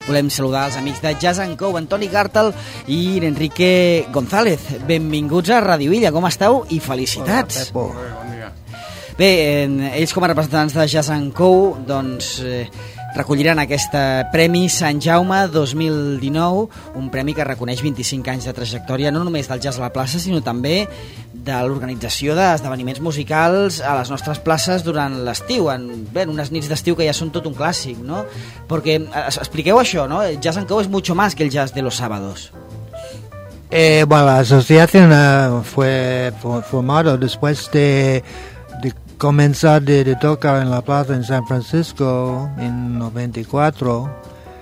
volem saludar els amics de Jazz & Co, Antoni Gàrtel i Enrique González. Benvinguts a Radio Illa, com esteu? I felicitats. Hola, Pepo. Bon dia. Bé, ells com a representants de Jazz & Co, doncs, recolliran aquest Premi Sant Jaume 2019, un premi que reconeix 25 anys de trajectòria no només del jazz a la plaça, sinó també de l'organització d'esdeveniments musicals a les nostres places durant l'estiu, en unes nits d'estiu que ja són tot un clàssic, ¿no? Perquè, expliqueu això, ¿no? El Jazz & Co es mucho más que el jazz de los sábados. Bueno, la asociación fue formada después de comenzar de tocar en la plaza en San Francisco en 94.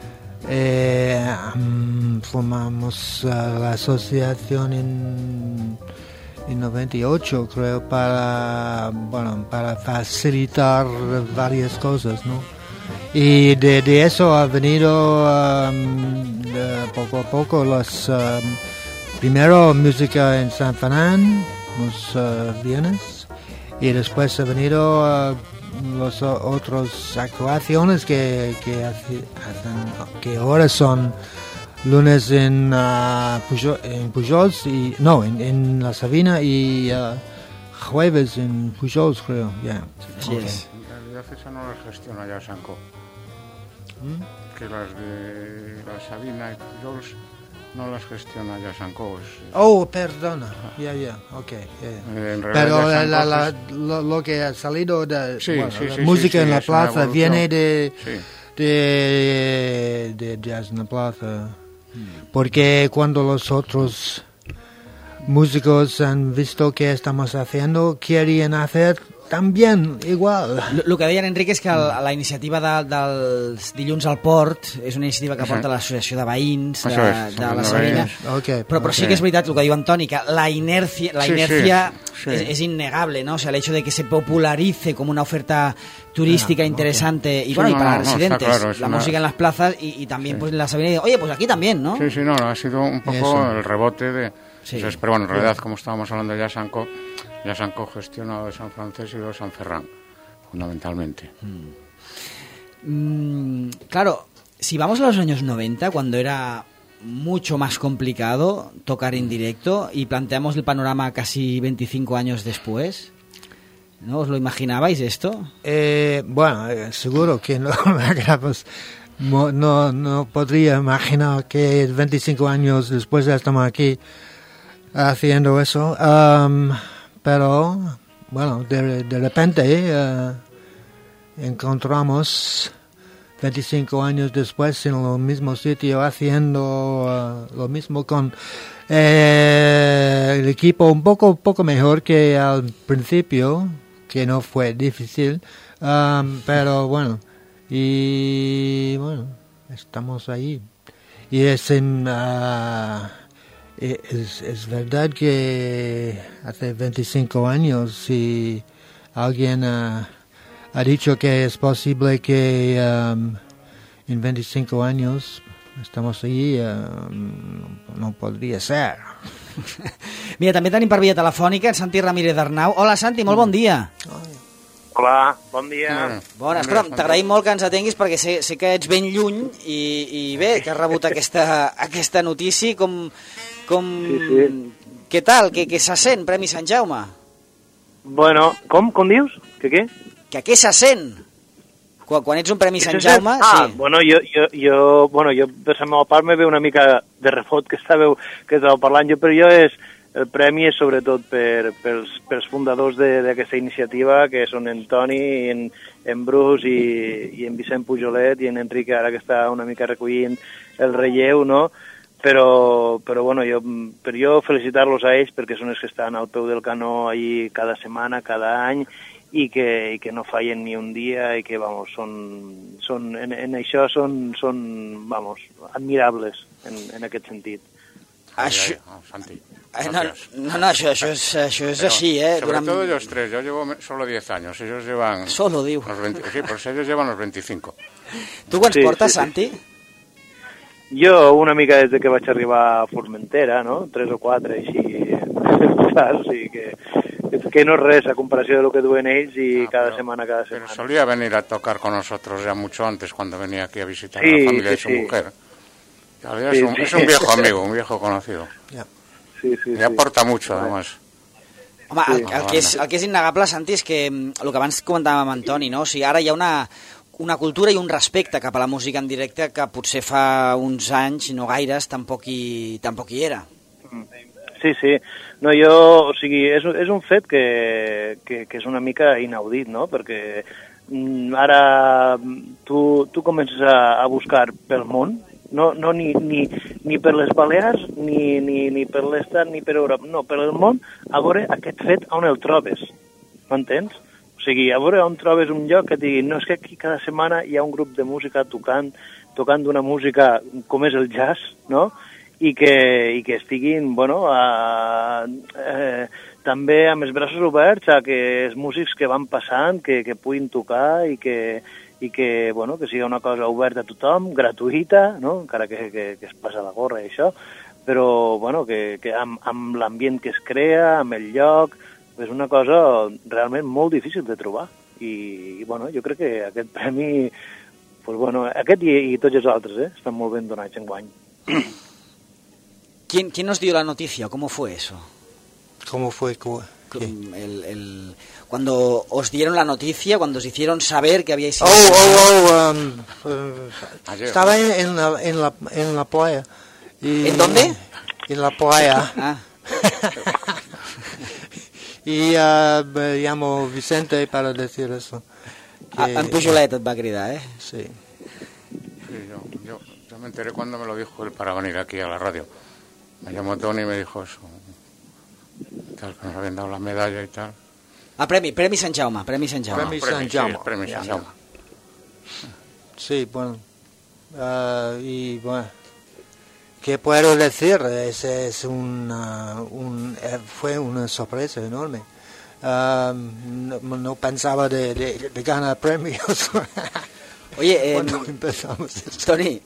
Formamos la asociación en 98, creo, para facilitar varias cosas, ¿no? Y de eso ha venido poco a poco los primero música en San Fernando los viernes. Y después ha venido las otras actuaciones que ahora son lunes en Pujols y en La Sabina y jueves en Pujols, creo. Yeah. Así es. En realidad eso no las gestiona ya Sanco. Que las de La Sabina y Pujols no las gestiona ya Sanco. Oh, perdona. Okay. Pero lo que ha salido de música en la plaza viene de jazz en la plaza. Porque cuando los otros músicos han visto que estamos haciendo, querían hacer también igual. El que deia Enrique és que la iniciativa dels dilluns al port és una iniciativa que porta l'Associació de Veïns de la Sabina, però sí que és veritat el que diu Antoni, que la inercia es innegable, ¿no? O sea, el hecho de que se popularice como una oferta turística interesante y bueno, y para residentes, claro, la música en las plazas y también pues en la Sabina, oye, pues aquí también, ¿no? Sí, ha sido un poco el rebote de... Sí. Entonces, pero bueno, en realidad, como estábamos hablando de Jazz & Co gestiona de San Francés y de San Ferran, fundamentalmente. Claro, si vamos a los años 90, cuando era mucho más complicado tocar en directo y planteamos el panorama casi 25 años después, ¿no? ¿Os lo imaginabais esto? Bueno, seguro que no, no podría imaginar que 25 años después ya estamos aquí haciendo eso. Pero, bueno, de repente encontramos 25 años después en el mismo sitio haciendo lo mismo con el equipo un poco mejor que al principio, que no fue difícil, pero bueno, estamos ahí. Y es es verdad que hace 25 años, si alguien ha dicho que es posible que en 25 años estamos ahí, no podria ser. Mira, també tenim per via telefònica en Santi Ramírez d'Arnau. Hola, Santi, molt bon dia. Hola, bon dia. Bona, escolta, t'agraïm molt que ens atenguis perquè sé que ets ben lluny i bé, que has rebut aquesta notícia. Sí. Què tal? Què se sent, Premi Sant Jaume? Bueno, com dius? Que què? Que què se sent? Quan ets un Premi Sant Jaume... Sí. Bueno, jo per la meva part me ve una mica de refot que estàveu parlant jo, però el premi és sobretot pels fundadors d'aquesta iniciativa, que són en Toni, en Bruce i en Vicent Pujolet i en Enrique, ara que està una mica recollint el relleu, no? Però bueno, jo felicitar-los a ells perquè són els que estan al peu del canó allí cada setmana, cada any, i que no fallen ni un dia i que, vamos, en això són admirables en aquest sentit. Santi. No, això és així, Sobre todo ellos tres, yo llevo solo 10 años, ellos llevan... Solo, diu. Sí, pues ellos llevan los 25. Tu quants portes, Santi? Jo una mica des que vaig arribar a Formentera, no? 3 o 4, així, o sigui que no es res a comparació de lo que duen ells i cada setmana. Pero solía venir a tocar con nosotros ya mucho antes, cuando venía aquí a visitar a la familia de su mujer. Es un viejo amigo, un viejo conocido. Y aporta mucho, además. Home, el que és innegable, Santi, és que el que abans comentàvem amb Antoni, no? O sigui, ara hi ha una cultura i un respecte cap a la música en directe que potser fa uns anys, no gaires, tampoc hi era. Sí. No, o sigui, és un fet que és una mica inaudit, no? Perquè ara tu comences a buscar pel món, no ni per les Balears, ni per l'Estat, ni per Europa, no, per el món, a veure aquest fet on el trobes, m'entens? O sigui, a veure on trobes un lloc que et digui, no, és que aquí cada setmana hi ha un grup de música tocant una música com és el jazz, no?, i que estiguin, bueno, també amb els braços oberts a que els músics que van passant, que puguin tocar i que bueno, que sigui una cosa oberta a tothom, gratuïta, no?, encara que es passa la gorra i això, però bueno, que amb l'ambient que es crea, amb el lloc, és una cosa realment molt difícil de trobar. I bueno, jo crec que aquest premi, pues bueno, aquest i tots els altres, estan molt ben donats enguany. ¿Quién nos dio la noticia? ¿Cómo fue eso? ¿Cómo fue? Cuando os dieron la noticia, cuando os hicieron saber que habíais sido... Estaba en la playa. ¿En dónde? En la playa. Y me llamo Vicente para decir eso. En Pujolet et va cridar, ¿eh? Sí. Yo me enteré cuando me lo dijo él para venir aquí a la radio. Me llamó Tony y me dijo eso. Tal, que nos habían dado la medalla y tal. Premi Sant Jaume. Premi Sant Jaume. Sí, bueno. Y bueno, ¿qué puedo decir? Fue una sorpresa enorme. No pensaba de ganar premios. Oye, cuando empezamos esto. Tony,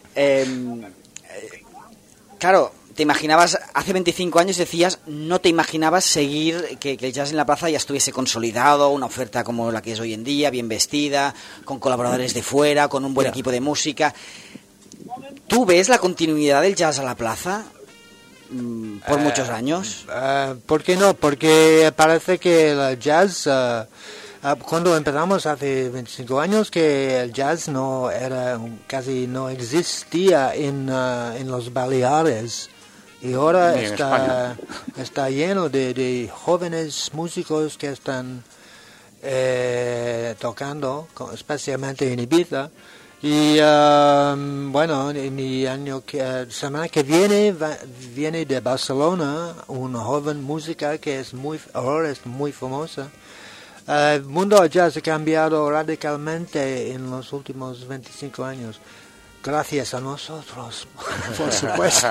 claro, te imaginabas, hace 25 años decías, no te imaginabas seguir, que el jazz en la plaza ya estuviese consolidado, una oferta como la que es hoy en día, bien vestida, con colaboradores de fuera, con un buen equipo de música. ¿Tú ves la continuidad del jazz a la plaza por muchos años? ¿Por qué no? Porque parece que el jazz... cuando empezamos hace 25 años, que el jazz casi no existía en los Baleares, y ahora está lleno de jóvenes músicos que están tocando, especialmente en Ibiza. Y bueno, semana que viene de Barcelona una joven música que ahora es muy famosa. El mundo del jazz ha cambiado radicalmente en los últimos 25 años. Gracias a nosotros, por supuesto.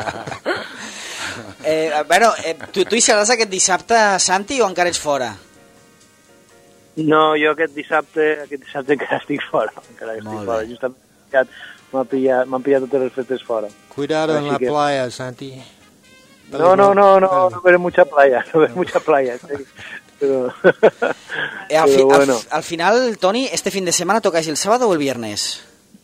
Tu hi seràs aquest dissabte, Santi, o encara ets fora? No, jo aquest dissabte encara estic fora. Justament m'han pillat totes les festes fora. Cuidado en la playa, Santi. No veré mucha playa, Pero bueno. Al final, Tony, ¿este fin de semana tocáis el sábado o el viernes?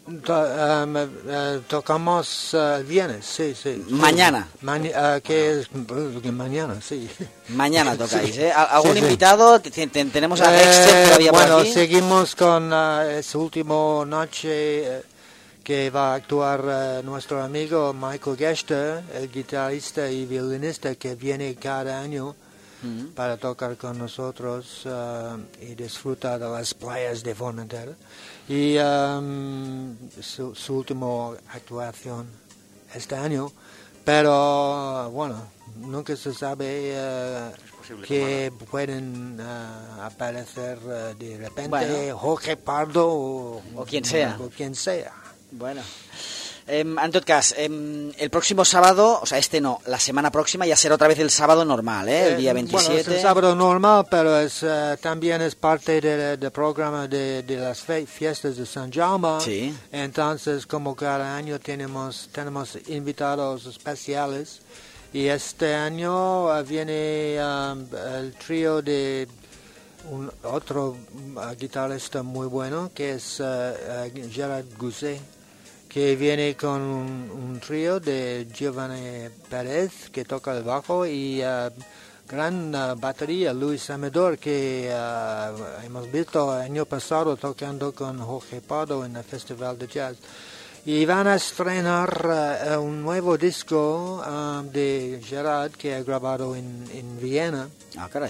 Tocamos el viernes, sí. Mañana. ¿Qué es? Mañana, sí. Mañana tocáis, ¿eh? ¿Algún invitado? Tenemos a Dexter todavía por aquí. Bueno, seguimos con esa última noche que va a actuar nuestro amigo Michael Gester, el guitarrista y violinista que viene cada año para tocar con nosotros y disfrutar de las playas de Formentera. Y su última actuación este año, pero bueno, nunca se sabe que pueden aparecer de repente Jorge Pardo o quien sea. Bueno, en todo caso, el próximo sábado, o sea, la semana próxima ya será otra vez el sábado normal, el día 27. Bueno, es el sábado normal, pero también es parte del programa de las fiestas de Sant Jaume. Sí. Entonces, como cada año tenemos invitados especiales Y este año viene el trío de otro guitarrista muy bueno, que es Gerard Gousset, que viene con un trío de Giovanni Pérez, que toca el bajo, y gran batería, Luis Amador, que hemos visto el año pasado tocando con Jorge Pardo en el Festival de Jazz. Y van a estrenar un nuevo disco de Gerard que ha grabado en Viena. Ah, caray.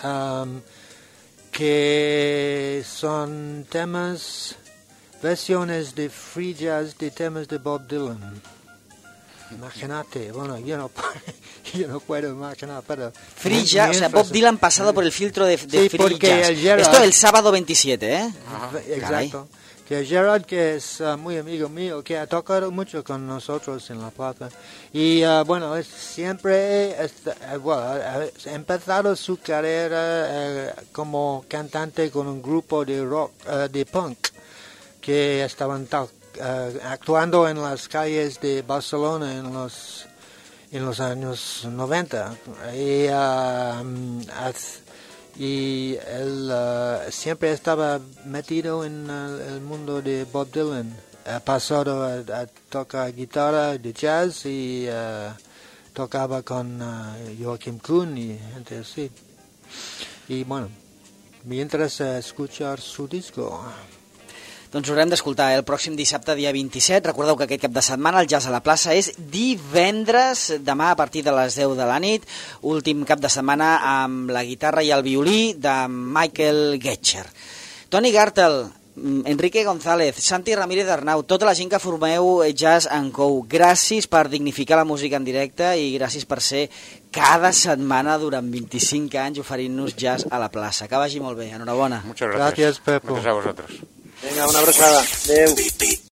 Que son versiones de free jazz de temas de Bob Dylan. Imagínate, bueno, yo no puedo imaginar, pero... Free jazz, o sea, Bob Dylan pasado por el filtro de free jazz. Esto el sábado 27, ¿eh? Exacto. Que Gerard, que es muy amigo mío, que ha tocado mucho con nosotros en La Plaza. Y bueno, siempre ha empezado su carrera como cantante con un grupo de rock, de punk, que estaban actuando en las calles de Barcelona en los años 90. Y él siempre estaba metido en el mundo de Bob Dylan. Ha pasado a tocar guitarra de jazz y tocaba con Joachim Kuhn y gente así. Y bueno, me interesa escuchar su disco. Doncs ho haurem d'escoltar el pròxim dissabte, dia 27. Recordeu que aquest cap de setmana el Jazz a la Plaça és divendres, demà a partir de les 10 de la nit, últim cap de setmana amb la guitarra i el violí de Michael Getcher. Toni Gartel, Enrique González, Santi Ramírez Arnau, tota la gent que formeu Jazz & Co, gràcies per dignificar la música en directe i gràcies per ser cada setmana durant 25 anys oferint-nos Jazz a la Plaça. Que vagi molt bé, enhorabona. Muchas gracias. Gracias, Pepo. Gracias a vosotros. Venga, una abrazada. Adeu.